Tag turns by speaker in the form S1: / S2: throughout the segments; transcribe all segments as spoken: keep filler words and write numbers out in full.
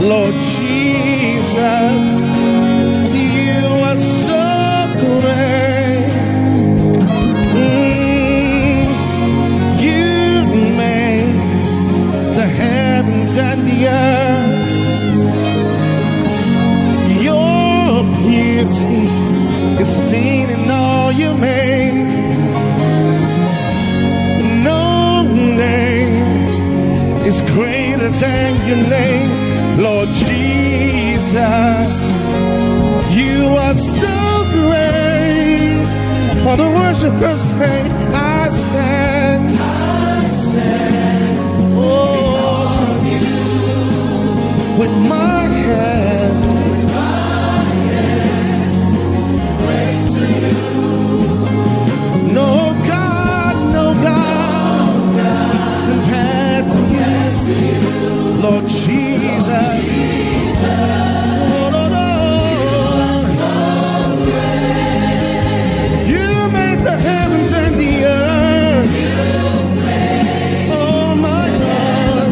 S1: Lord Jesus, you are so great. Mm, you made the heavens and the earth. Your beauty is seen in all you made. No name is greater than your name, Lord Jesus. You are so great. All the worshipers say, I stand,
S2: I stand
S1: oh, with my hand,
S2: with my hands, praise to you.
S1: no God, no God,
S2: Oh God,
S1: compared to you,
S2: compared to you.
S1: Lord Jesus. Oh, no, no. You made the heavens and the earth. Oh my God,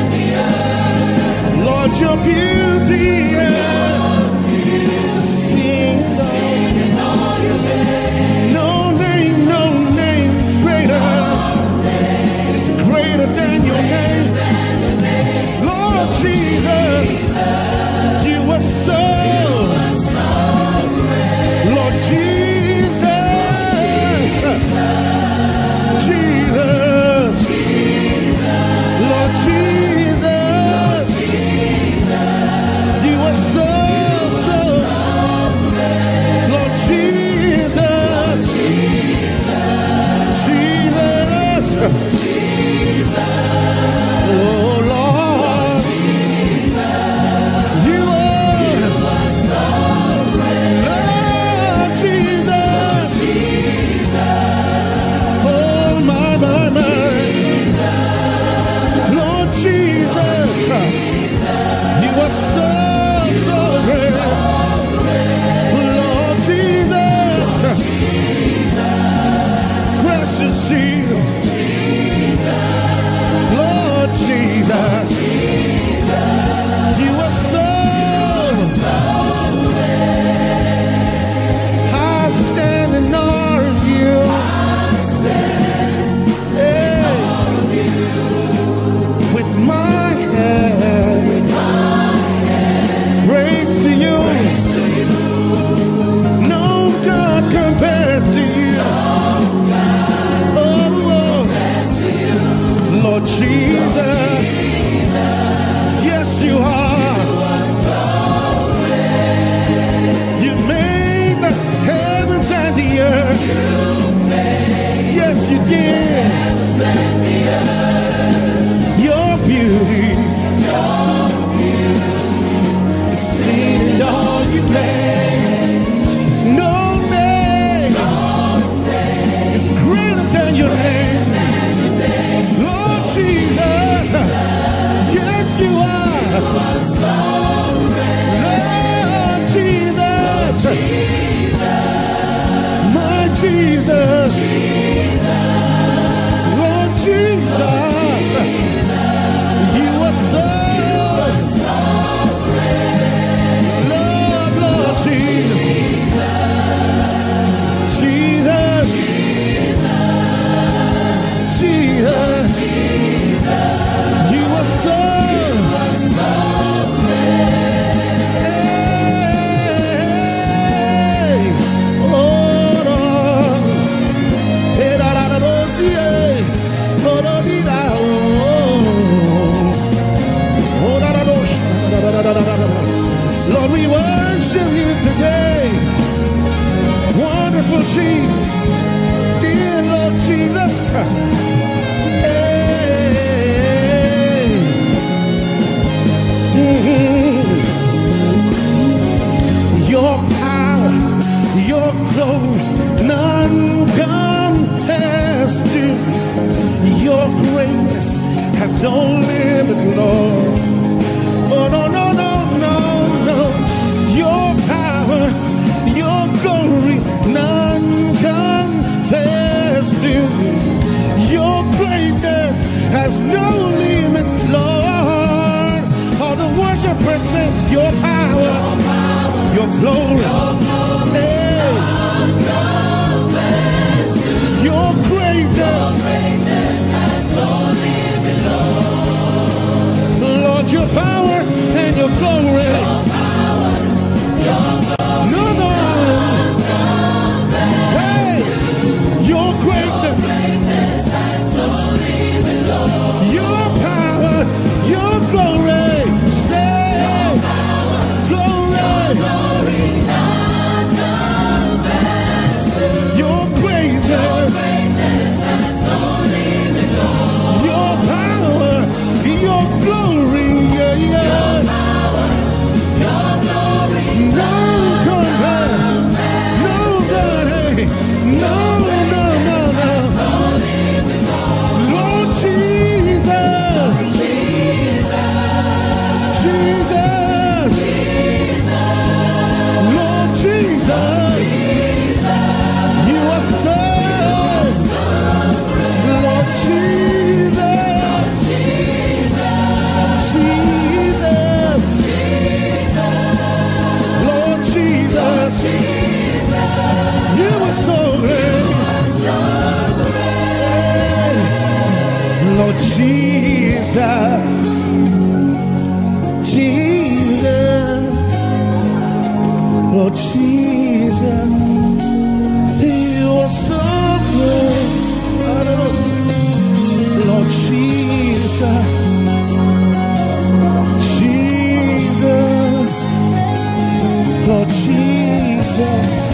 S1: Lord, your beauty, yeah. Sing
S2: all you made.
S1: no name, no name is greater. It's greater than your name, Lord Jesus. You are so, Lord Jesus, Jesus, Lord Jesus, you are so, so, Lord Jesus, Jesus, oh Lord, you are, Lord Jesus, oh my, my, my, Lord Jesus, you are so, so great, Lord Jesus, precious Jesus, Lord Jesus, you are so, I stand in awe of you. Hey. With my hand, praise to you. No God compared to you. Oh, oh. Lord Jesus, yes you are. You made the heavens and the earth. Yes you did. Your beauty is seen in all you made. No name is greater than your name, Lord Jesus. Yes, you are, Lord Jesus, my Jesus, Lord Jesus. You are so, Lord, Lord Jesus, Jesus, Jesus, you are so, hey, oh Lord, hey, da, da, da, da, yeah, oh, da, dee, da, oh, oh, da, da, da, da, da, da, da, da, da. Lord, we worship you today. Wonderful Jesus, dear Lord Jesus. Hey. Mhm. Your power, your glory, none compares to your greatness. Has no limit, Lord. Oh no, no, no, no, no. Your power, your glory, none compares to your greatness. Has no limit, Lord. All the worshipers Lord Jesus.